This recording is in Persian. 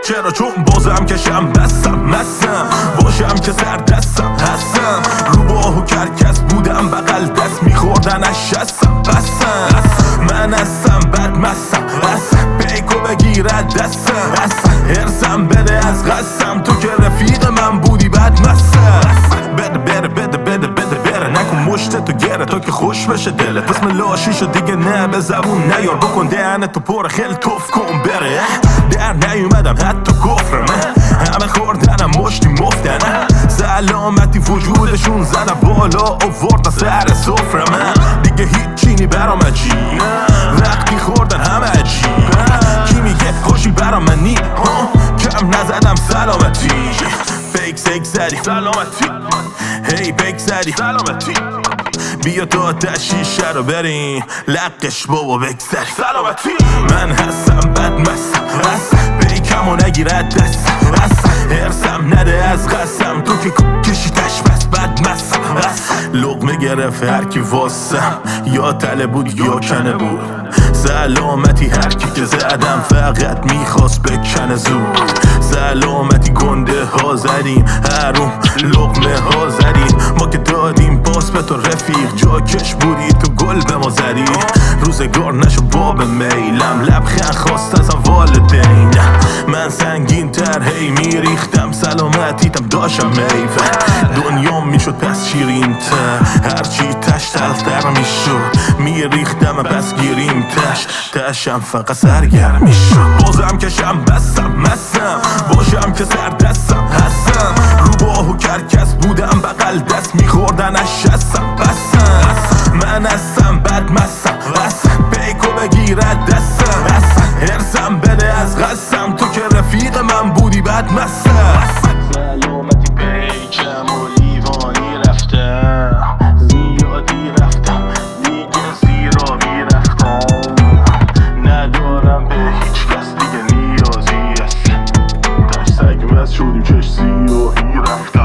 چرا چون بازم کشم بستم مستم باشم که سر دستم هستم رو باهو کرکس بودم بغل دست میخوردن از شستم بستم من هستم بد مستم بیکو بگیرد دستم هرسم بده از قسم تو که رفیق من بودی بد مستم بده نکن مشت تو گره تا که خوش بشه دلت بسم لاشیشو دیگه نه به زبون نیار بکن دهنت تو پر خیلی توف کن بره در نیومدم حتی کفرمه همه خوردنم مشتی مفتنه سلامتی وجودشون زدم بالا آوردن سر سفرمه دیگه هیچینی برام عجیب وقتی خوردن همه عجیب کی میگه خوشی برام منی کم نزدم سلامتی فیک سیک زدی سلامتی هی بیک زدی سلامتی بیا تا شیشه رو بریم لقش بابا بگذری سلامتی من هستم بد مستم بیکمو نگیرد دست هرسم نده از قسم تو که کشیدش بس بد مستم لقمه گرفت هرکی واسم یا تله بود یا کنه بود سلامتی هرکی که زدم فقط میخواست بکنه زود سلامتی گنده ها زدیم هروم لقمه ها زدیم ما که دادیم باز به تو رفیق جاکش بودی تو گل به ما زدی روزگار نشو باب میلم لبخند خواست از والدین من سنگین تر هی میریختم سلامتیتم داشتم میوه دنیام میشد پس شیرین تر هرچی تش تلتر میشد میریختم پس گیریم تشم فقط سرگرم میشد بازم کشم بستم مستم باشم که سر دستم هستم رو باهو کرکس بودم بغل دست میخوردن از شستم بستم من هستم بد مستم بیکو بگیرد دستم هرسم بده از قسم تو که رفیق من بودی بد مستم سلامتی بیکم و لیوانی رفتم زیادی رفتم دیگه زیرا میرفتم ندارم به هیچ کس دیگه نیازی است در سگ مست شدیم چش سیاهی رفتم